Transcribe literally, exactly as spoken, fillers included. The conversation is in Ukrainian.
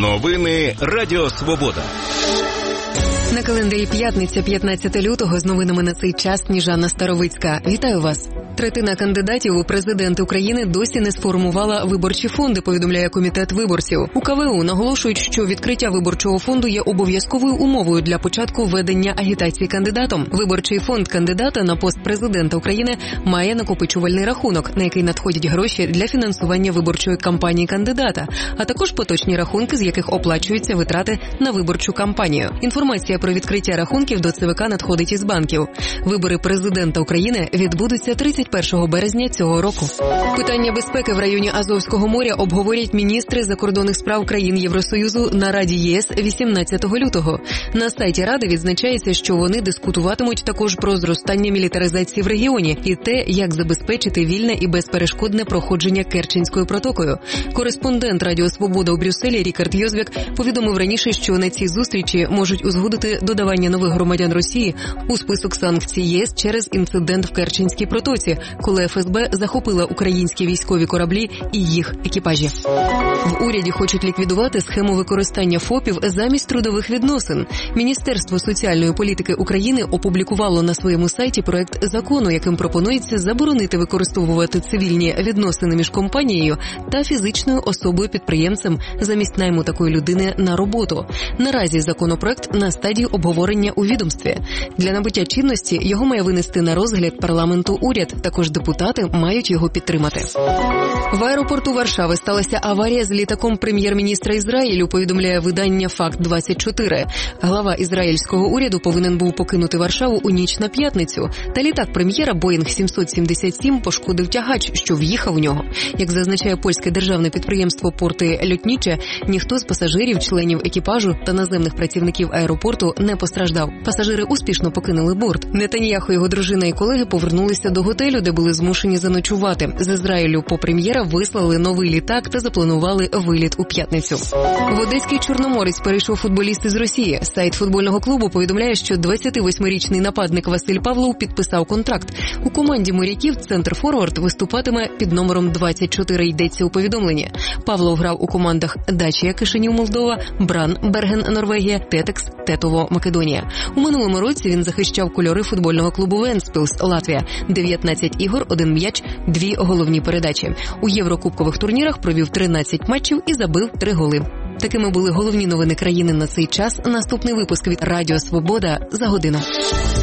Новини Радіо Свобода. На календарі п'ятниця, п'ятнадцяте лютого, з новинами на цей час Сніжана Старовицька. Вітаю вас. Третина кандидатів у президенти України досі не сформувала виборчі фонди, повідомляє комітет виборців. У ка ве у наголошують, що відкриття виборчого фонду є обов'язковою умовою для початку ведення агітації кандидатом. Виборчий фонд кандидата на пост президента України має накопичувальний рахунок, на який надходять гроші для фінансування виборчої кампанії кандидата, а також поточні рахунки, з яких оплачуються витрати на виборчу кампанію. Інформація про відкриття рахунків до це ве ка надходить із банків. Вибори президента України відбудуться тридцять першого березня цього року. Питання безпеки в районі Азовського моря обговорять міністри закордонних справ країн Євросоюзу на Раді є ес вісімнадцятого лютого. На сайті Ради відзначається, що вони дискутуватимуть також про зростання мілітаризації в регіоні і те, як забезпечити вільне і безперешкодне проходження Керченською протокою. Кореспондент Радіо Свобода у Брюсселі Рікард Йозвек повідомив раніше, що на цій зустрічі можуть узгодити додавання нових громадян Росії у список санкцій є ес через інцидент в Керченській протоці, коли еф ес бе захопила українські військові кораблі і їх екіпажі. В уряді хочуть ліквідувати схему використання ФОПів замість трудових відносин. Міністерство соціальної політики України опублікувало на своєму сайті проект закону, яким пропонується заборонити використовувати цивільні відносини між компанією та фізичною особою-підприємцем замість найму такої людини на роботу. Наразі законопроект на стадії обговорення у відомстві. Для набуття чинності його має винести на розгляд парламенту уряд. Також депутати мають його підтримати. В аеропорту Варшави сталася аварія з літаком прем'єр-міністра Ізраїлю, повідомляє видання Факт двадцять чотири. Глава ізраїльського уряду повинен був покинути Варшаву у ніч на п'ятницю. Та літак прем'єра Боїнг сімсот сімдесят сім пошкодив тягач, що в'їхав в нього. Як зазначає польське державне підприємство «Порти Льотніче», ніхто з пасажирів, членів екіпажу та наземних працівників аеропорту не постраждав. Пасажири успішно покинули борт. Нетаньяху, його дружина і колеги повернулися до готелю, де були змушені заночувати. З Ізраїлю по прем'єра вислали новий літак та запланували виліт у п'ятницю. В Одеський Чорноморець перейшов футболіст із Росії. Сайт футбольного клубу повідомляє, що двадцятивосьмирічний нападник Василь Павлов підписав контракт. У команді моряків центр-форвард виступатиме під номером двадцять чотири, йдеться у повідомленні. Павлов грав у командах Дачія Кишинів Молдова, Бран Берген Норвегія, Тетекс Тетово Македонія. У минулому році він захищав кольори футбольного клубу Вентспілс Латвія. дев'ятнадцять ігор, один м'яч, дві головні передачі. У єврокубкових турнірах провів тринадцять матчів і забив три голи. Такими були головні новини країни на цей час. Наступний випуск від Радіо Свобода за годину.